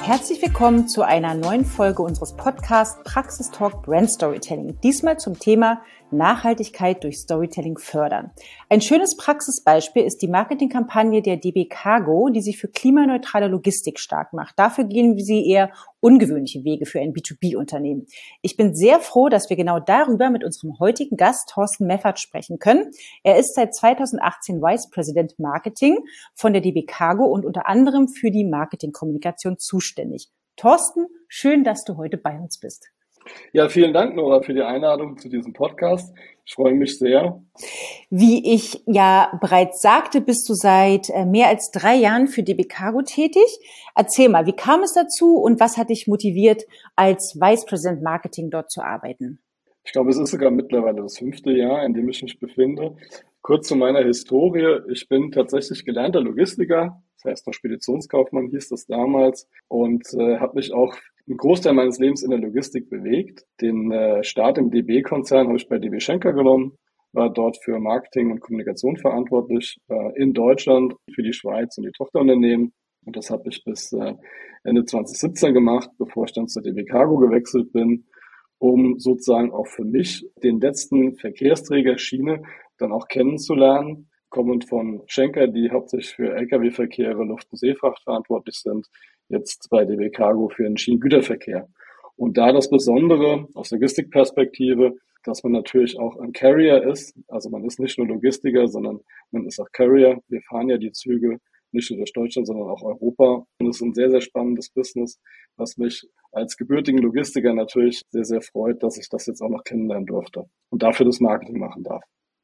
Herzlich willkommen zu einer neuen Folge unseres Podcasts Praxistalk Brand Storytelling. Diesmal zum Thema Nachhaltigkeit durch Storytelling fördern. Ein schönes Praxisbeispiel ist die Marketingkampagne der DB Cargo, die sich für klimaneutrale Logistik stark macht. Dafür gehen sie eher ungewöhnliche Wege für ein B2B-Unternehmen. Ich bin sehr froh, dass wir genau darüber mit unserem heutigen Gast Thorsten Meffert sprechen können. Er ist seit 2018 Vice President Marketing von der DB Cargo und unter anderem für die Marketingkommunikation zuständig. Thorsten, schön, dass du heute bei uns bist. Ja, vielen Dank, Nora, für die Einladung zu diesem Podcast. Ich freue mich sehr. Wie ich ja bereits sagte, bist du seit mehr als 3 Jahren für DB Cargo tätig. Erzähl mal, wie kam es dazu und was hat dich motiviert, als Vice President Marketing dort zu arbeiten? Ich glaube, es ist sogar mittlerweile das 5. Jahr, in dem ich mich befinde. Kurz zu meiner Historie. Ich bin tatsächlich gelernter Logistiker, das heißt noch Speditionskaufmann hieß das damals, und habe mich auch einen Großteil meines Lebens in der Logistik bewegt. Den Start im DB-Konzern habe ich bei DB Schenker genommen, war dort für Marketing und Kommunikation verantwortlich, in Deutschland für die Schweiz und die Tochterunternehmen. Und das habe ich bis Ende 2017 gemacht, bevor ich dann zur DB Cargo gewechselt bin, um sozusagen auch für mich den letzten Verkehrsträger Schiene dann auch kennenzulernen, kommend von Schenker, die hauptsächlich für Lkw-Verkehre, Luft- und Seefracht verantwortlich sind, jetzt bei DB Cargo für den Schienengüterverkehr. Und da das Besondere aus Logistikperspektive, dass man natürlich auch ein Carrier ist, also man ist nicht nur Logistiker, sondern man ist auch Carrier. Wir fahren ja die Züge nicht nur durch Deutschland, sondern auch Europa. Und es ist ein sehr, sehr spannendes Business, was mich als gebürtigen Logistiker natürlich sehr, sehr freut, dass ich das jetzt auch noch kennenlernen durfte und dafür das Marketing machen darf.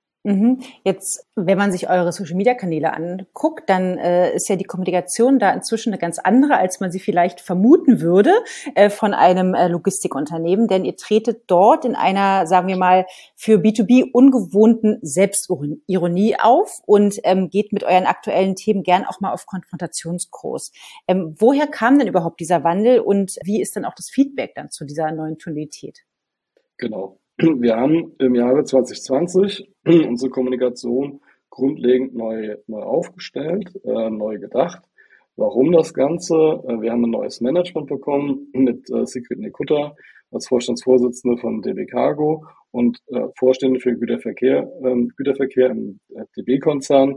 Jetzt, wenn man sich eure Social-Media-Kanäle anguckt, dann ist ja die Kommunikation da inzwischen eine ganz andere, als man sie vielleicht vermuten würde von einem Logistikunternehmen. Denn ihr tretet dort in einer, sagen wir mal, für B2B ungewohnten Selbstironie auf und geht mit euren aktuellen Themen gern auch mal auf Konfrontationskurs. Woher kam denn überhaupt dieser Wandel und wie ist dann auch das Feedback dann zu dieser neuen Tonalität? Genau. Wir haben im Jahre 2020 unsere Kommunikation grundlegend neu aufgestellt, neu gedacht. Warum das Ganze? Wir haben ein neues Management bekommen mit Sigrid Nikutta als Vorstandsvorsitzende von DB Cargo und Vorstände für Güterverkehr im DB-Konzern.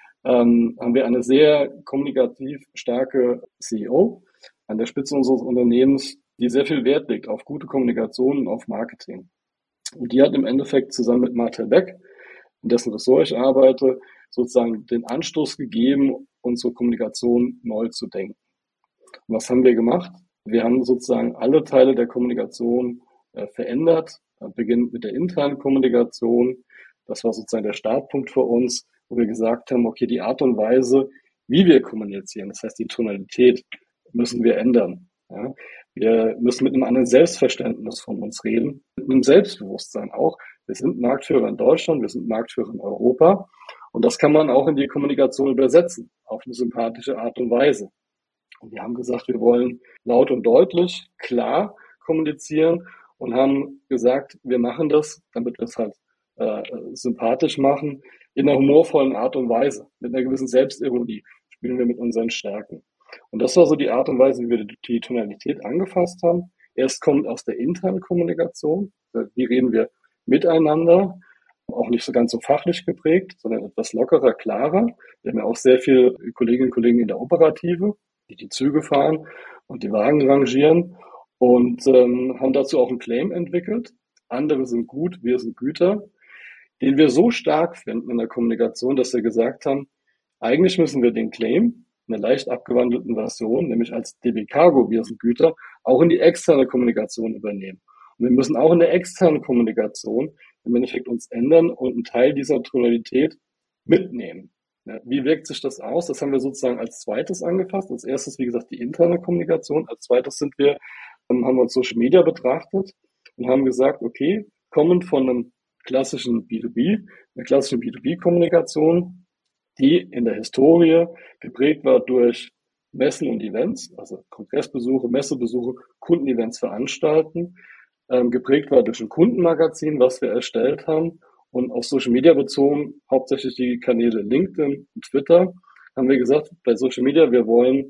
Haben wir eine sehr kommunikativ starke CEO an der Spitze unseres Unternehmens, die sehr viel Wert legt auf gute Kommunikation und auf Marketing. Und die hat im Endeffekt zusammen mit Martel Beck, in dessen Ressort ich arbeite, sozusagen den Anstoß gegeben, unsere Kommunikation neu zu denken. Und was haben wir gemacht? Wir haben sozusagen alle Teile der Kommunikation verändert, beginnend mit der internen Kommunikation. Das war sozusagen der Startpunkt für uns, wo wir gesagt haben, okay, die Art und Weise, wie wir kommunizieren, das heißt die Tonalität, müssen wir ändern. Ja? Wir müssen mit einem anderen Selbstverständnis von uns reden, mit einem Selbstbewusstsein auch. Wir sind Marktführer in Deutschland, wir sind Marktführer in Europa und das kann man auch in die Kommunikation übersetzen, auf eine sympathische Art und Weise. Und wir haben gesagt, wir wollen laut und deutlich, klar kommunizieren und haben gesagt, wir machen das, damit wir es halt sympathisch machen, in einer humorvollen Art und Weise, mit einer gewissen Selbstironie spielen wir mit unseren Stärken. Und das war so die Art und Weise, wie wir die Tonalität angefasst haben. Erst kommt aus der internen Kommunikation, wie reden wir miteinander, auch nicht so ganz so fachlich geprägt, sondern etwas lockerer, klarer. Wir haben ja auch sehr viele Kolleginnen und Kollegen in der Operative, die die Züge fahren und die Wagen rangieren und haben dazu auch einen Claim entwickelt. Andere sind gut, wir sind Güter, den wir so stark finden in der Kommunikation, dass wir gesagt haben, eigentlich müssen wir den Claim in einer leicht abgewandelten Version, nämlich als DB Cargo, wir sind Güter, auch in die externe Kommunikation übernehmen. Und wir müssen auch in der externen Kommunikation im Endeffekt uns ändern und einen Teil dieser Tonalität mitnehmen. Ja, wie wirkt sich das aus? Das haben wir sozusagen als zweites angefasst. Als erstes, wie gesagt, die interne Kommunikation. Als zweites haben wir uns Social Media betrachtet und haben gesagt, okay, kommend von einem klassischen einer klassischen B2B-Kommunikation, die in der Historie geprägt war durch Messen und Events, also Kongressbesuche, Messebesuche, Kundenevents veranstalten, geprägt war durch ein Kundenmagazin, was wir erstellt haben und auf Social Media bezogen, hauptsächlich die Kanäle LinkedIn und Twitter, haben wir gesagt, bei Social Media, wir wollen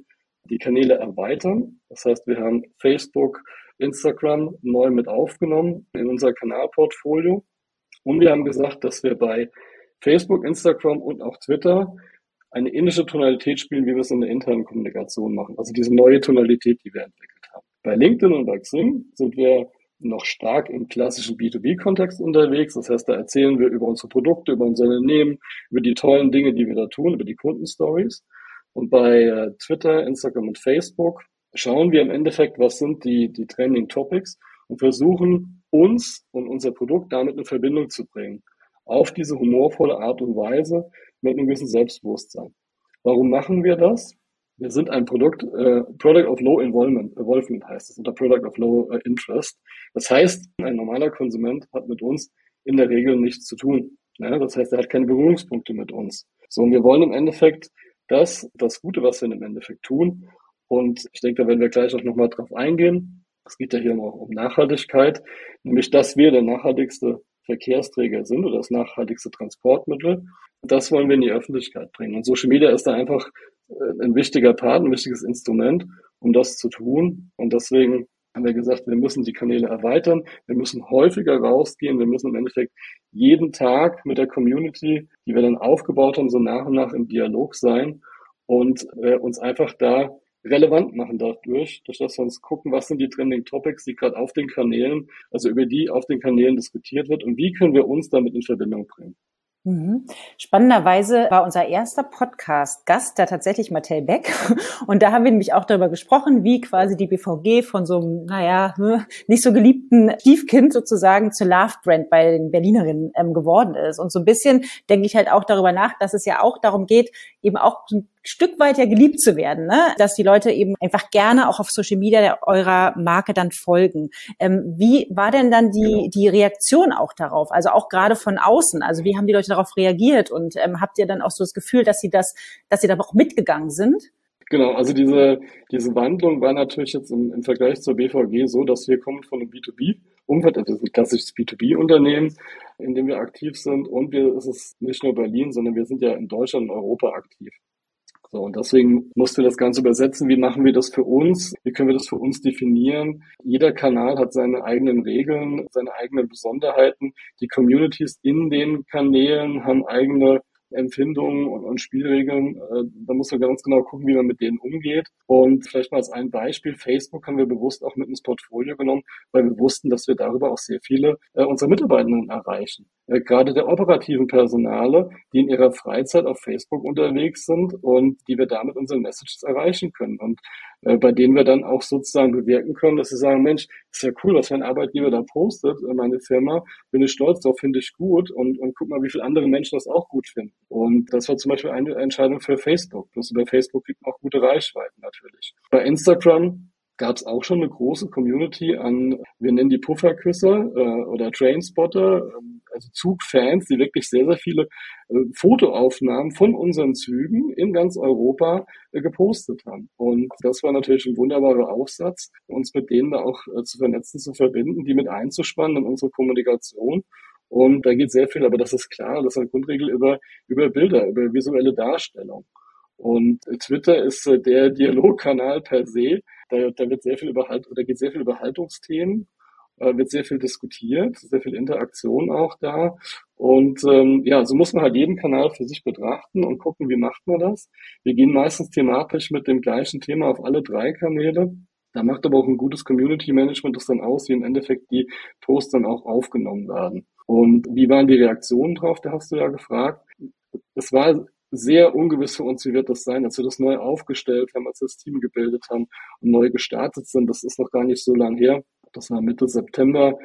die Kanäle erweitern. Das heißt, wir haben Facebook, Instagram neu mit aufgenommen in unser Kanalportfolio. Und wir haben gesagt, dass wir bei Facebook, Instagram und auch Twitter eine ähnliche Tonalität spielen, wie wir es in der internen Kommunikation machen. Also diese neue Tonalität, die wir entwickelt haben. Bei LinkedIn und bei Xing sind wir noch stark im klassischen B2B-Kontext unterwegs. Das heißt, da erzählen wir über unsere Produkte, über unser Unternehmen, über die tollen Dinge, die wir da tun, über die Kundenstories. Und bei Twitter, Instagram und Facebook schauen wir im Endeffekt, was sind die Trending Topics und versuchen uns und unser Produkt damit in Verbindung zu bringen. Auf diese humorvolle Art und Weise mit einem gewissen Selbstbewusstsein. Warum machen wir das? Wir sind ein Product of Low Involvement heißt es, oder Product of Low Interest. Das heißt, ein normaler Konsument hat mit uns in der Regel nichts zu tun. Ja, das heißt, er hat keine Berührungspunkte mit uns. So, und wir wollen im Endeffekt das Gute, was wir im Endeffekt tun. Und ich denke, da werden wir gleich auch nochmal drauf eingehen. Es geht ja hier noch um Nachhaltigkeit, nämlich, dass wir der nachhaltigste Verkehrsträger sind oder das nachhaltigste Transportmittel. Das wollen wir in die Öffentlichkeit bringen. Und Social Media ist da einfach ein wichtiger Part, ein wichtiges Instrument, um das zu tun. Und deswegen haben wir gesagt, wir müssen die Kanäle erweitern, wir müssen häufiger rausgehen, wir müssen im Endeffekt jeden Tag mit der Community, die wir dann aufgebaut haben, so nach und nach im Dialog sein und uns einfach da relevant machen dadurch, durch dass wir uns gucken, was sind die Trending Topics, die gerade auf den Kanälen, also über die auf den Kanälen diskutiert wird und wie können wir uns damit in Verbindung bringen. Mhm. Spannenderweise war unser erster Podcast-Gast da tatsächlich Mattel Beck. Und da haben wir nämlich auch darüber gesprochen, wie quasi die BVG von so einem, nicht so geliebten Stiefkind sozusagen zur Love-Brand bei den Berlinerinnen geworden ist. Und so ein bisschen denke ich halt auch darüber nach, dass es ja auch darum geht, eben auch ein Stück weit ja geliebt zu werden, ne? Dass die Leute eben einfach gerne auch auf Social Media eurer Marke dann folgen. Wie war denn dann die Reaktion auch darauf? Also auch gerade von außen. Also wie haben die Leute darauf reagiert? Und habt ihr dann auch so das Gefühl, dass sie da auch mitgegangen sind? Genau, also diese Wandlung war natürlich jetzt im Vergleich zur BVG so, dass wir kommen von einem B2B-Umfeld, das ist ein klassisches B2B-Unternehmen, in dem wir aktiv sind und es ist nicht nur Berlin, sondern wir sind ja in Deutschland und Europa aktiv. So, und deswegen mussten wir das Ganze übersetzen. Wie machen wir das für uns? Wie können wir das für uns definieren? Jeder Kanal hat seine eigenen Regeln, seine eigenen Besonderheiten. Die Communities in den Kanälen haben eigene Empfindungen und Spielregeln. Da muss man ganz genau gucken, wie man mit denen umgeht. Und vielleicht mal als ein Beispiel, Facebook haben wir bewusst auch mit ins Portfolio genommen, weil wir wussten, dass wir darüber auch sehr viele unserer Mitarbeitenden erreichen. Gerade der operativen Personale, die in ihrer Freizeit auf Facebook unterwegs sind und die wir damit unsere Messages erreichen können. Und bei denen wir dann auch sozusagen bewirken können, dass sie sagen, Mensch, ist ja cool, was mein Arbeitgeber da postet, meine Firma, bin ich stolz drauf, finde ich gut und guck mal, wie viele andere Menschen das auch gut finden. Und das war zum Beispiel eine Entscheidung für Facebook. Das über Facebook kriegt man auch gute Reichweiten natürlich. Bei Instagram gab es auch schon eine große Community an, wir nennen die Pufferküsser oder Trainspotter, also Zugfans, die wirklich sehr, sehr viele Fotoaufnahmen von unseren Zügen in ganz Europa gepostet haben. Und das war natürlich ein wunderbarer Aufsatz, uns mit denen da auch zu vernetzen, zu verbinden, die mit einzuspannen in unsere Kommunikation. Und da geht sehr viel, aber das ist klar, das ist eine Grundregel über Bilder, über visuelle Darstellung. Und Twitter ist der Dialogkanal per se. Da wird sehr viel geht sehr viel über Haltungsthemen, wird sehr viel diskutiert, sehr viel Interaktion auch da. Und so muss man halt jeden Kanal für sich betrachten und gucken, wie macht man das. Wir gehen meistens thematisch mit dem gleichen Thema auf alle 3 Kanäle. Da macht aber auch ein gutes Community Management das dann aus, wie im Endeffekt die Posts dann auch aufgenommen werden. Und wie waren die Reaktionen drauf? Da hast du ja gefragt. Es war sehr ungewiss für uns, wie wird das sein, als wir das neu aufgestellt haben, als wir das Team gebildet haben und neu gestartet sind. Das ist noch gar nicht so lang her. Das war Mitte September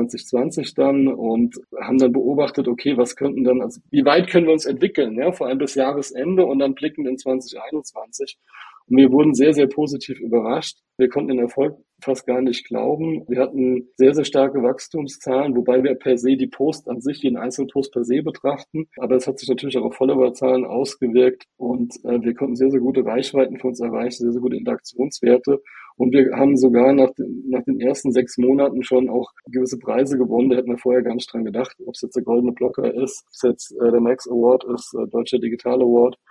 2020 dann und haben dann beobachtet, okay, wie weit können wir uns entwickeln, ja, vor allem bis Jahresende und dann blicken in 2021. Und wir wurden sehr, sehr positiv überrascht. Wir konnten den Erfolg fast gar nicht glauben. Wir hatten sehr, sehr starke Wachstumszahlen, wobei wir per se die Post an sich, jeden einzelnen Post per se betrachten. Aber es hat sich natürlich auch auf Followerzahlen ausgewirkt und wir konnten sehr, sehr gute Reichweiten für uns erreichen, sehr, sehr gute Interaktionswerte. Und wir haben sogar nach den ersten 6 Monaten schon auch gewisse Preise gewonnen. Da hätten wir vorher gar nicht dran gedacht, ob es jetzt der Goldene Blocker ist, ob es jetzt der Max Award ist, Deutscher Digital Award.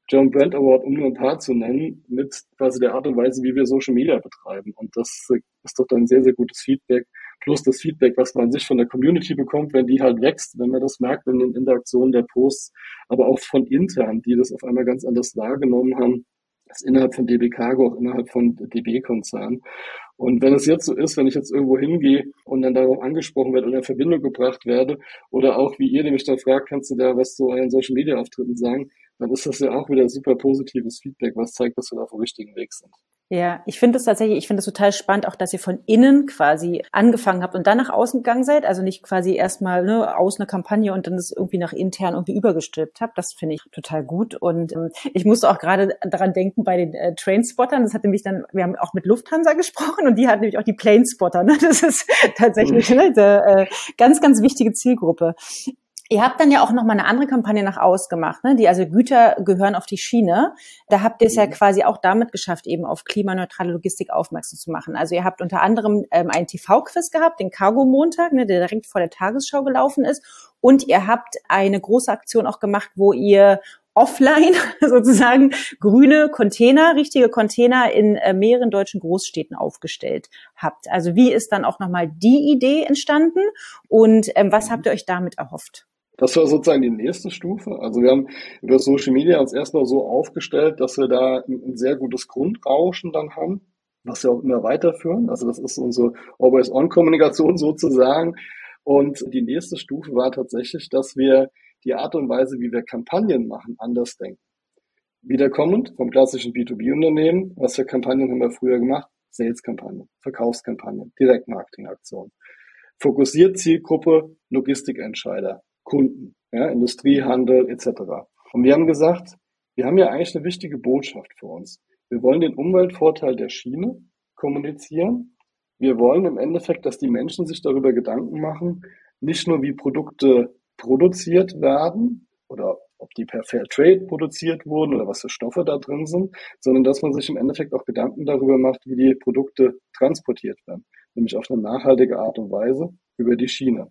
John Brand Award, um nur ein paar zu nennen, mit quasi der Art und Weise, wie wir Social Media betreiben. Und das ist doch dann sehr, sehr gutes Feedback. Plus das Feedback, was man sich von der Community bekommt, wenn die halt wächst, wenn man das merkt in den Interaktionen der Posts, aber auch von intern, die das auf einmal ganz anders wahrgenommen haben, das innerhalb von DB Cargo, auch innerhalb von DB-Konzern. Und wenn es jetzt so ist, wenn ich jetzt irgendwo hingehe und dann darauf angesprochen werde oder in Verbindung gebracht werde oder auch wie ihr, der mich dann fragt, kannst du da was zu euren Social-Media-Auftritten sagen, dann ist das ja auch wieder super positives Feedback, was zeigt, dass wir da auf dem richtigen Weg sind. Ja, ich finde es total spannend, auch dass ihr von innen quasi angefangen habt und dann nach außen gegangen seid, also nicht quasi erstmal aus einer Kampagne und dann das irgendwie nach intern irgendwie übergestülpt habt. Das finde ich total gut und ich musste auch gerade daran denken bei den Trainspottern. Das hat nämlich wir haben auch mit Lufthansa gesprochen und die hat nämlich auch die Planespotter. Ne? Das ist tatsächlich eine ganz, ganz wichtige Zielgruppe. Ihr habt dann ja auch nochmal eine andere Kampagne nach außen gemacht, ne? Die also Güter gehören auf die Schiene. Da habt ihr es ja quasi auch damit geschafft, eben auf klimaneutrale Logistik aufmerksam zu machen. Also ihr habt unter anderem einen TV-Quiz gehabt, den Cargo-Montag, ne, der direkt vor der Tagesschau gelaufen ist. Und ihr habt eine große Aktion auch gemacht, wo ihr offline sozusagen grüne Container, richtige Container in mehreren deutschen Großstädten aufgestellt habt. Also wie ist dann auch nochmal die Idee entstanden und was habt ihr euch damit erhofft? Das war sozusagen die nächste Stufe. Also wir haben über Social Media uns erstmal so aufgestellt, dass wir da ein sehr gutes Grundrauschen dann haben, was wir auch immer weiterführen. Also das ist unsere Always-on-Kommunikation sozusagen. Und die nächste Stufe war tatsächlich, dass wir die Art und Weise, wie wir Kampagnen machen, anders denken. Wiederkommend vom klassischen B2B-Unternehmen, was für Kampagnen haben wir früher gemacht? Sales-Kampagnen, Verkaufskampagnen, Direktmarketing-Aktionen. Fokussiert Zielgruppe, Logistikentscheider, Kunden, ja, Industrie, Handel etc. Und wir haben gesagt, wir haben ja eigentlich eine wichtige Botschaft für uns. Wir wollen den Umweltvorteil der Schiene kommunizieren. Wir wollen im Endeffekt, dass die Menschen sich darüber Gedanken machen, nicht nur wie Produkte produziert werden oder ob die per Fairtrade produziert wurden oder was für Stoffe da drin sind, sondern dass man sich im Endeffekt auch Gedanken darüber macht, wie die Produkte transportiert werden, nämlich auf eine nachhaltige Art und Weise über die Schiene.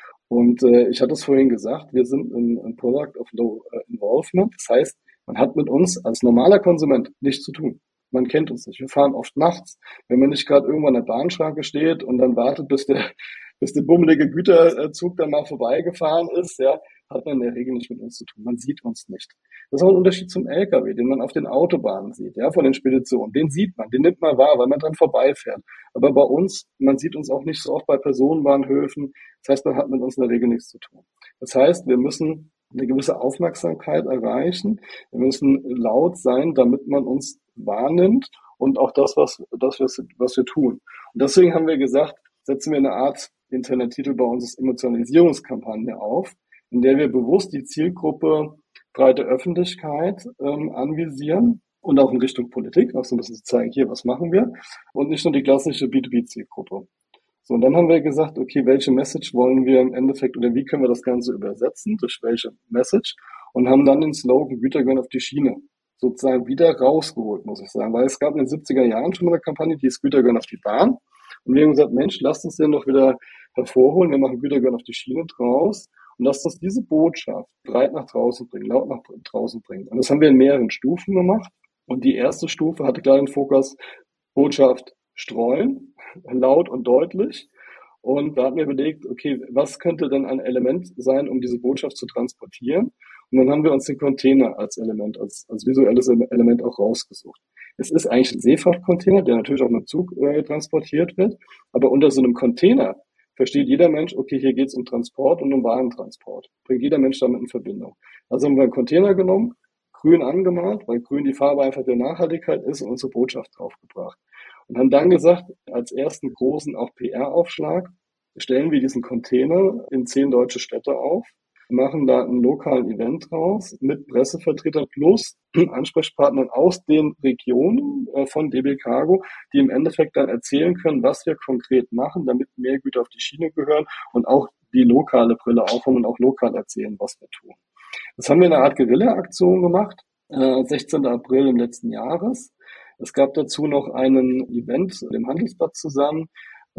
Und ich hatte es vorhin gesagt, wir sind ein Product of Low Involvement. Das heißt, man hat mit uns als normaler Konsument nichts zu tun. Man kennt uns nicht. Wir fahren oft nachts, wenn man nicht gerade irgendwo an der Bahnschranke steht und dann wartet, bis der bummelige Güterzug dann mal vorbeigefahren ist, ja, hat man in der Regel nicht mit uns zu tun. Man sieht uns nicht. Das ist auch ein Unterschied zum LKW, den man auf den Autobahnen sieht, ja, von den Speditionen. Den sieht man, den nimmt man wahr, weil man dran vorbeifährt. Aber bei uns, man sieht uns auch nicht so oft bei Personenbahnhöfen. Das heißt, man hat mit uns in der Regel nichts zu tun. Das heißt, wir müssen eine gewisse Aufmerksamkeit erreichen. Wir müssen laut sein, damit man uns wahrnimmt und auch das, was wir tun. Und deswegen haben wir gesagt, setzen wir eine Art Internettitel bei uns ist Emotionalisierungskampagne auf, in der wir bewusst die Zielgruppe breite Öffentlichkeit anvisieren und auch in Richtung Politik, auch so ein bisschen zu zeigen, hier, was machen wir, und nicht nur die klassische B2B-Zielgruppe. So, und dann haben wir gesagt, okay, welche Message wollen wir im Endeffekt oder wie können wir das Ganze übersetzen, durch welche Message, und haben dann den Slogan Güter gehören auf die Schiene sozusagen wieder rausgeholt, muss ich sagen, weil es gab in den 70er Jahren schon mal eine Kampagne, die ist Güter gehören auf die Bahn, und wir haben gesagt, Mensch, lasst uns den doch wieder hervorholen, wir machen Güter gehören auf die Schiene draus und lasst uns diese Botschaft breit nach draußen bringen, laut nach draußen bringen. Und das haben wir in mehreren Stufen gemacht, und die erste Stufe hatte klar den Fokus Botschaft streuen, laut und deutlich. Und da hatten wir überlegt, okay, was könnte denn ein Element sein, um diese Botschaft zu transportieren? Und dann haben wir uns den Container als Element, als visuelles Element auch rausgesucht. Es ist eigentlich ein Seefrachtcontainer, der natürlich auch mit Zug transportiert wird. Aber unter so einem Container versteht jeder Mensch, okay, hier geht es um Transport und um Warentransport. Bringt jeder Mensch damit in Verbindung. Also haben wir einen Container genommen, grün angemalt, weil grün die Farbe einfach der Nachhaltigkeit ist, und unsere Botschaft draufgebracht. Und haben dann gesagt, als ersten großen auch PR-Aufschlag stellen wir diesen Container in 10 deutsche Städte auf, machen da einen lokalen Event draus mit Pressevertretern plus Ansprechpartnern aus den Regionen von DB Cargo, die im Endeffekt dann erzählen können, was wir konkret machen, damit mehr Güter auf die Schiene gehören und auch die lokale Brille aufhaben und auch lokal erzählen, was wir tun. Das haben wir in einer Art Guerilla-Aktion gemacht, 16. April im letzten Jahres. Es gab dazu noch einen Event im Handelsblatt zusammen,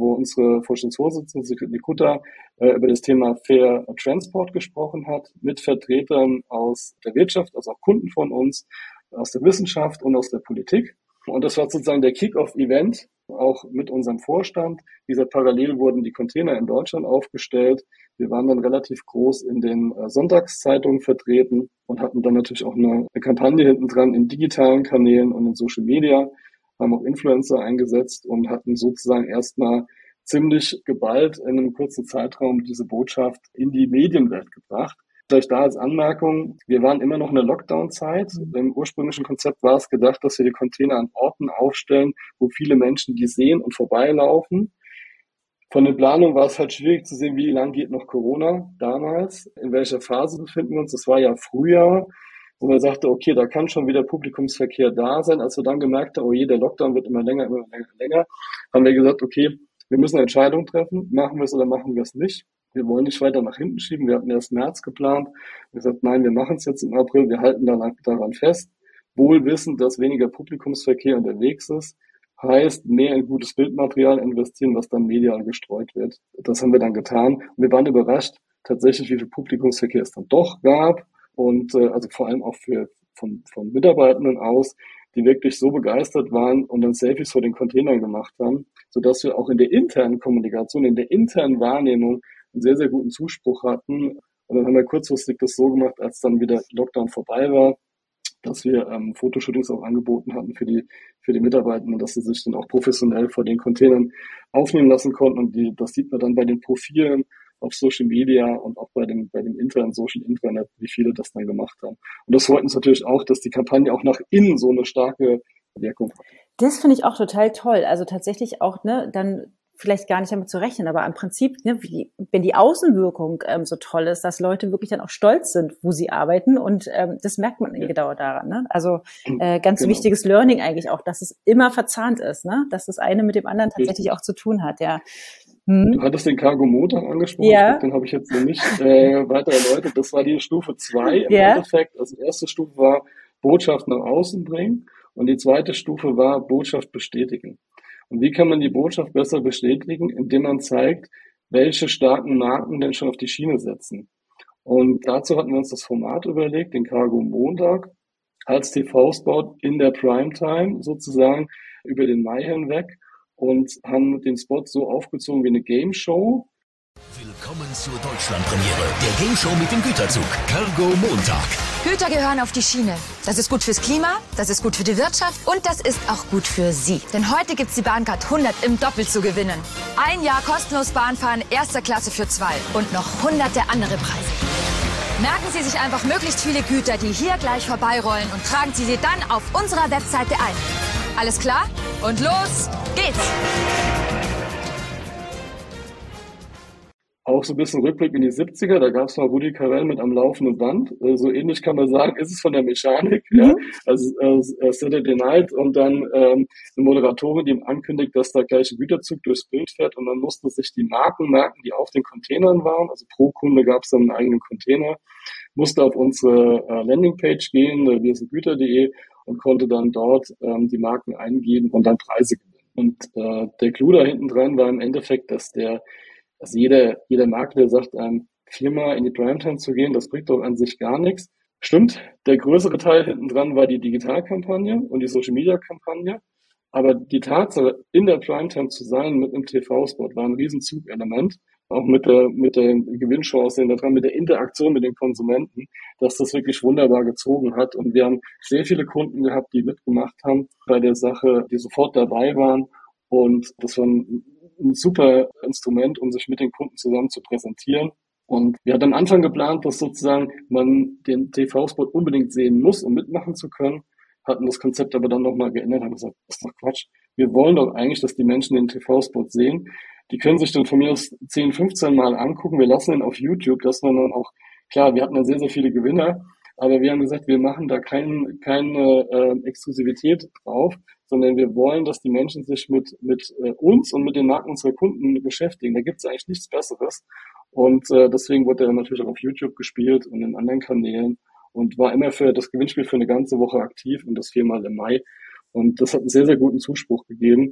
wo unsere Vorstandsvorsitzende Sigrid Nikutta über das Thema Fair Transport gesprochen hat, mit Vertretern aus der Wirtschaft, also auch Kunden von uns, aus der Wissenschaft und aus der Politik. Und das war sozusagen der Kick-Off-Event, auch mit unserem Vorstand. Wie gesagt, parallel wurden die Container in Deutschland aufgestellt. Wir waren dann relativ groß in den Sonntagszeitungen vertreten und hatten dann natürlich auch eine Kampagne hinten dran in digitalen Kanälen und in Social Media, haben auch Influencer eingesetzt und hatten sozusagen erstmal ziemlich geballt in einem kurzen Zeitraum diese Botschaft in die Medienwelt gebracht. Vielleicht da als Anmerkung, wir waren immer noch in der Lockdown-Zeit. Im ursprünglichen Konzept war es gedacht, dass wir die Container an Orten aufstellen, wo viele Menschen die sehen und vorbeilaufen. Von der Planung war es halt schwierig zu sehen, wie lange geht noch Corona damals, in welcher Phase befinden wir uns. Das war ja Frühjahr, wo man sagte, okay, da kann schon wieder Publikumsverkehr da sein. Als wir dann gemerkt haben, oh je, der Lockdown wird immer länger, haben wir gesagt, okay, wir müssen eine Entscheidung treffen, machen wir es oder machen wir es nicht. Wir wollen nicht weiter nach hinten schieben. Wir hatten erst März geplant. Wir haben gesagt, nein, wir machen es jetzt im April. Wir halten daran fest. Wohl wissend, dass weniger Publikumsverkehr unterwegs ist, heißt mehr in gutes Bildmaterial investieren, was dann medial gestreut wird. Das haben wir dann getan. Und wir waren überrascht, tatsächlich, wie viel Publikumsverkehr es dann doch gab. Und also vor allem auch von Mitarbeitenden aus, die wirklich so begeistert waren und dann Selfies vor den Containern gemacht haben, sodass wir auch in der internen Kommunikation, in der internen Wahrnehmung einen sehr, sehr guten Zuspruch hatten. Und dann haben wir kurzfristig das so gemacht, als dann wieder Lockdown vorbei war, dass wir Fotoshootings auch angeboten hatten für die Mitarbeitenden, dass sie sich dann auch professionell vor den Containern aufnehmen lassen konnten. Und das sieht man dann bei den Profilen auf Social Media und auch bei dem internen Social Intranet, wie viele das dann gemacht haben. Und das freut uns natürlich auch, dass die Kampagne auch nach innen so eine starke Wirkung hat. Das finde ich auch total toll. Also tatsächlich auch, dann vielleicht gar nicht damit zu rechnen, aber im Prinzip, wenn die Außenwirkung so toll ist, dass Leute wirklich dann auch stolz sind, wo sie arbeiten, und das merkt man genau daran. Ne? Also ganz wichtiges Learning eigentlich auch, dass es immer verzahnt ist, ne? Dass das eine mit dem anderen tatsächlich auch zu tun hat. Ja. Du hattest den Cargo Montag angesprochen, ja. Den habe ich jetzt noch nicht weiter erläutert. Das war die Stufe 2 im Endeffekt. Also die erste Stufe war Botschaft nach außen bringen und die zweite Stufe war Botschaft bestätigen. Und wie kann man die Botschaft besser bestätigen? Indem man zeigt, welche starken Marken denn schon auf die Schiene setzen. Und dazu hatten wir uns das Format überlegt, den Cargo Montag, als TV-Spot in der Primetime sozusagen über den Mai hinweg und haben den Spot so aufgezogen wie eine Game Show. Willkommen zur Deutschlandpremiere der Game Show mit dem Güterzug Cargo Montag. Güter gehören auf die Schiene. Das ist gut fürs Klima, das ist gut für die Wirtschaft und das ist auch gut für Sie. Denn heute gibt's die Bahncard 100 im Doppel zu gewinnen. Ein Jahr kostenlos Bahnfahren erster Klasse für 2 und noch hunderte andere Preise. Merken Sie sich einfach möglichst viele Güter, die hier gleich vorbeirollen, und tragen Sie sie dann auf unserer Webseite ein. Alles klar? Und los geht's! Auch so ein bisschen Rückblick in die 70er, da gab es mal Rudi Carrell mit Am laufenden Band. So ähnlich kann man sagen, ist es von der Mechanik. Ja? Also Saturday Night und dann eine Moderatorin, die ihm ankündigt, dass da gleich ein Güterzug durchs Bild fährt, und dann mussten sich die Marken merken, die auf den Containern waren. Also pro Kunde gab es dann einen eigenen Container, musste auf unsere Landingpage gehen, wirsindgüter.de, und konnte dann dort die Marken eingeben und dann Preise gewinnen. Und der Clou da hinten dran war im Endeffekt, dass jeder Marke, der sagt, viermal in die Primetime zu gehen, das bringt doch an sich gar nichts. Stimmt, der größere Teil hinten dran war die Digitalkampagne und die Social-Media-Kampagne. Aber die Tatsache, in der Primetime zu sein mit einem TV-Spot, war ein Riesenzugelement. Auch mit der Gewinnchance da dran, mit der Interaktion mit den Konsumenten, dass das wirklich wunderbar gezogen hat. Und wir haben sehr viele Kunden gehabt, die mitgemacht haben bei der Sache, die sofort dabei waren. Und das war ein super Instrument, um sich mit den Kunden zusammen zu präsentieren. Und wir hatten am Anfang geplant, dass sozusagen man den TV-Spot unbedingt sehen muss, um mitmachen zu können, hatten das Konzept aber dann nochmal geändert, haben gesagt, das ist doch Quatsch. Wir wollen doch eigentlich, dass die Menschen den TV-Spot sehen. Die können sich dann von mir aus 10, 15 Mal angucken. Wir lassen ihn auf YouTube, dass man dann auch, klar, wir hatten dann sehr, sehr viele Gewinner, aber wir haben gesagt, wir machen da keine Exklusivität drauf, sondern wir wollen, dass die Menschen sich mit uns und mit den Marken unserer Kunden beschäftigen. Da gibt es eigentlich nichts Besseres. Und deswegen wurde er natürlich auch auf YouTube gespielt und in anderen Kanälen und war immer für das Gewinnspiel für eine ganze Woche aktiv, und das 4-mal im Mai. Und das hat einen sehr, sehr guten Zuspruch gegeben.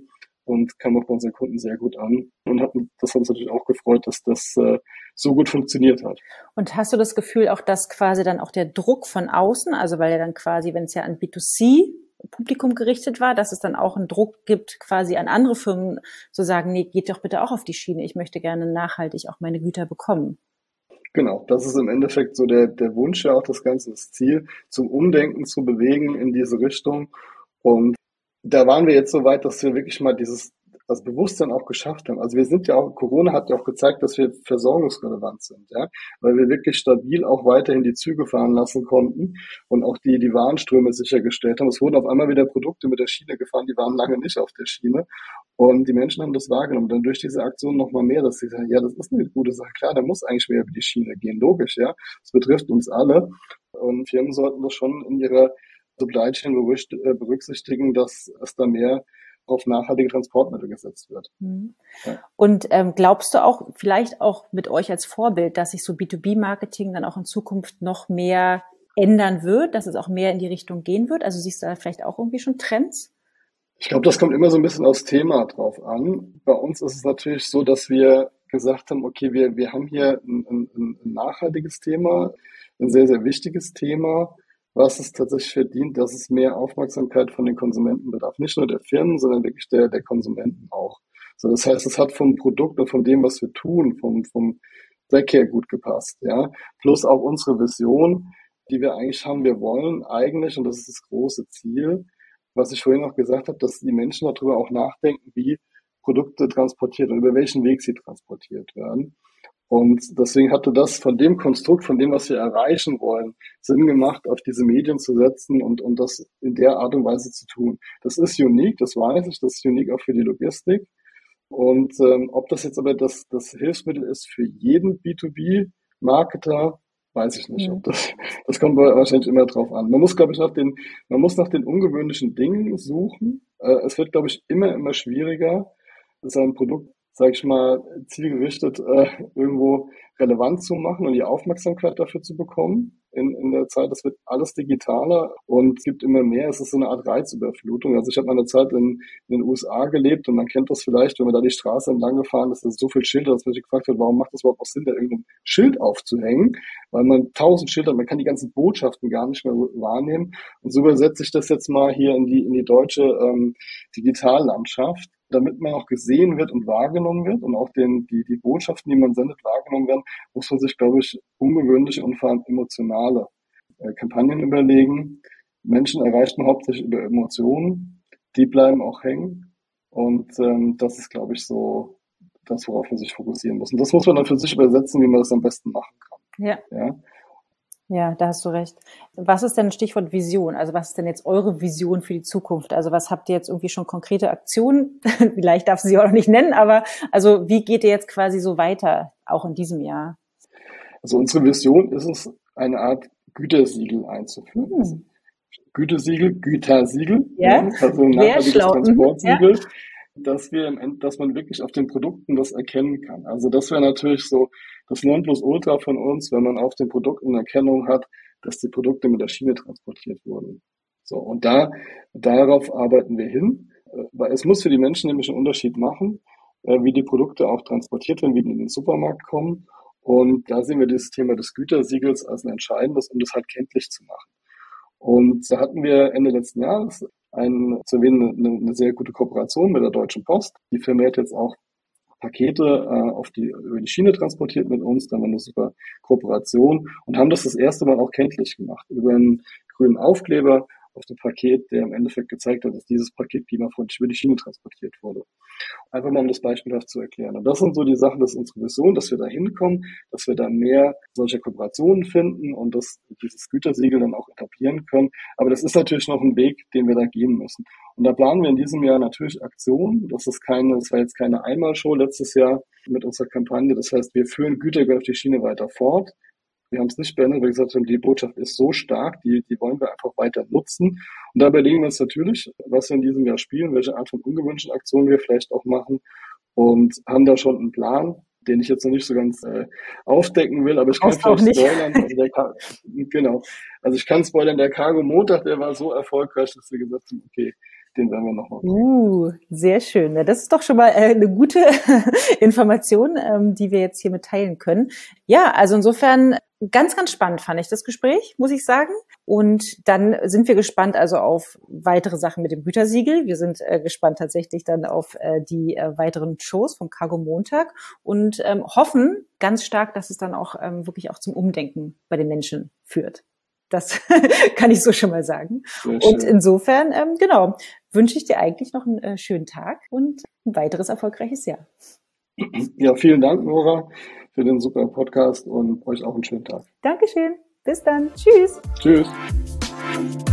und kam auch bei unseren Kunden sehr gut an. Und das hat uns natürlich auch gefreut, dass das so gut funktioniert hat. Und hast du das Gefühl auch, dass quasi dann auch der Druck von außen, also weil ja dann quasi, wenn es ja an B2C-Publikum gerichtet war, dass es dann auch einen Druck gibt, quasi an andere Firmen zu sagen, nee, geht doch bitte auch auf die Schiene, ich möchte gerne nachhaltig auch meine Güter bekommen. Genau, das ist im Endeffekt so der Wunsch, ja auch das ganze das Ziel, zum Umdenken zu bewegen in diese Richtung. Und da waren wir jetzt so weit, dass wir wirklich mal das Bewusstsein auch geschafft haben. Also wir sind ja auch, Corona hat ja auch gezeigt, dass wir versorgungsrelevant sind, ja, weil wir wirklich stabil auch weiterhin die Züge fahren lassen konnten und auch die Warenströme sichergestellt haben. Es wurden auf einmal wieder Produkte mit der Schiene gefahren, die waren lange nicht auf der Schiene. Und die Menschen haben das wahrgenommen. Dann durch diese Aktion noch mal mehr, dass sie sagen, ja, das ist eine gute Sache. Klar, da muss eigentlich mehr über die Schiene gehen. Logisch, ja. Das betrifft uns alle. Und Firmen sollten das schon in ihrer Supply Chain berücksichtigen, dass es da mehr auf nachhaltige Transportmittel gesetzt wird. Mhm. Ja. Und glaubst du auch, vielleicht auch mit euch als Vorbild, dass sich so B2B-Marketing dann auch in Zukunft noch mehr ändern wird, dass es auch mehr in die Richtung gehen wird? Also siehst du da vielleicht auch irgendwie schon Trends? Ich glaube, das kommt immer so ein bisschen aufs Thema drauf an. Bei uns ist es natürlich so, dass wir gesagt haben, okay, wir haben hier ein nachhaltiges Thema, ein sehr, sehr wichtiges Thema, was es tatsächlich verdient, dass es mehr Aufmerksamkeit von den Konsumenten bedarf. Nicht nur der Firmen, sondern wirklich der Konsumenten auch. So, das heißt, es hat vom Produkt und von dem, was wir tun, vom Zweck her gut gepasst, ja. Plus auch unsere Vision, die wir eigentlich haben. Wir wollen eigentlich, und das ist das große Ziel, was ich vorhin auch gesagt habe, dass die Menschen darüber auch nachdenken, wie Produkte transportiert und über welchen Weg sie transportiert werden. Und deswegen hatte das von dem Konstrukt, von dem, was wir erreichen wollen, Sinn gemacht, auf diese Medien zu setzen und das in der Art und Weise zu tun. Das ist unique, das weiß ich, das ist unique auch für die Logistik. Und ob das jetzt aber das Hilfsmittel ist für jeden B2B-Marketer, weiß ich nicht. Ob das kommt wahrscheinlich immer drauf an. Man muss, glaube ich, nach den ungewöhnlichen Dingen suchen. Es wird, glaube ich, immer schwieriger, sein Produkt, sage ich mal, zielgerichtet irgendwo relevant zu machen und die Aufmerksamkeit dafür zu bekommen in der Zeit. Es wird alles digitaler und es gibt immer mehr. Es ist so eine Art Reizüberflutung. Also ich habe mal eine Zeit in den USA gelebt und man kennt das vielleicht, wenn man da die Straße entlang gefahren ist, da ist so viel Schilder, dass man sich gefragt hat, warum macht das überhaupt auch Sinn, da irgendein Schild aufzuhängen? Weil man 1000 Schilder, man kann die ganzen Botschaften gar nicht mehr wahrnehmen. Und so übersetze ich das jetzt mal hier in die deutsche Digitallandschaft, damit man auch gesehen wird und wahrgenommen wird und auch die Botschaften, die man sendet, wahrgenommen werden, muss man sich, glaube ich, ungewöhnliche und vor allem emotionale Kampagnen überlegen. Menschen erreicht man hauptsächlich über Emotionen, die bleiben auch hängen und das ist, glaube ich, so das, worauf man sich fokussieren muss. Und das muss man dann für sich übersetzen, wie man das am besten machen kann. Ja, da hast du recht. Was ist denn Stichwort Vision? Also was ist denn jetzt eure Vision für die Zukunft? Also was habt ihr jetzt irgendwie schon konkrete Aktionen? Vielleicht darfst du sie auch noch nicht nennen, aber also wie geht ihr jetzt quasi so weiter, auch in diesem Jahr? Also unsere Vision ist es, eine Art Gütesiegel einzuführen. Gütersiegel, ja, also ein nachhaltiges Transportsiegel. Ja. Dass man wirklich auf den Produkten das erkennen kann. Also das wäre natürlich so das Nonplusultra von uns, wenn man auf den Produkten Erkennung hat, dass die Produkte mit der Schiene transportiert wurden. So, und darauf arbeiten wir hin, weil es muss für die Menschen nämlich einen Unterschied machen, wie die Produkte auch transportiert werden, wie die in den Supermarkt kommen. Und da sehen wir das Thema des Gütersiegels als ein entscheidendes, um das halt kenntlich zu machen. Und da hatten wir Ende letzten Jahres eine sehr gute Kooperation mit der Deutschen Post. Die Firma hat jetzt auch Pakete über die Schiene transportiert mit uns. Da haben wir eine super Kooperation und haben das erste Mal auch kenntlich gemacht über einen grünen Aufkleber auf dem Paket, der im Endeffekt gezeigt hat, dass dieses Paket klimafreundlich über die Schiene transportiert wurde. Einfach mal, um das beispielhaft zu erklären. Und das sind so die Sachen, das ist unsere Vision, dass wir da hinkommen, dass wir da mehr solcher Kooperationen finden und dieses Gütersiegel dann auch etablieren können. Aber das ist natürlich noch ein Weg, den wir da gehen müssen. Und da planen wir in diesem Jahr natürlich Aktionen. Das war jetzt keine Einmalshow letztes Jahr mit unserer Kampagne. Das heißt, wir führen Gütergeld auf die Schiene weiter fort. Wir haben es nicht beendet, weil wir gesagt haben, die Botschaft ist so stark, die wollen wir einfach weiter nutzen. Und da überlegen wir uns natürlich, was wir in diesem Jahr spielen, welche Art von ungewöhnlichen Aktionen wir vielleicht auch machen und haben da schon einen Plan, den ich jetzt noch nicht so ganz aufdecken will, aber ich kann vielleicht spoilern. Also ich kann spoilern, der Cargo Montag, der war so erfolgreich, dass wir gesagt haben, okay, den werden wir nochmal bringen. Sehr schön. Ja, das ist doch schon mal eine gute Information, die wir jetzt hier mitteilen können. Ja, also insofern ganz, ganz spannend fand ich das Gespräch, muss ich sagen. Und dann sind wir gespannt also auf weitere Sachen mit dem Gütesiegel. Wir sind gespannt tatsächlich dann auf die weiteren Shows vom Cargo Montag und hoffen ganz stark, dass es dann auch wirklich auch zum Umdenken bei den Menschen führt. Das kann ich so schon mal sagen. Und insofern, wünsche ich dir eigentlich noch einen schönen Tag und ein weiteres erfolgreiches Jahr. Ja, vielen Dank, Nora, für den super Podcast und euch auch einen schönen Tag. Dankeschön. Bis dann. Tschüss. Tschüss.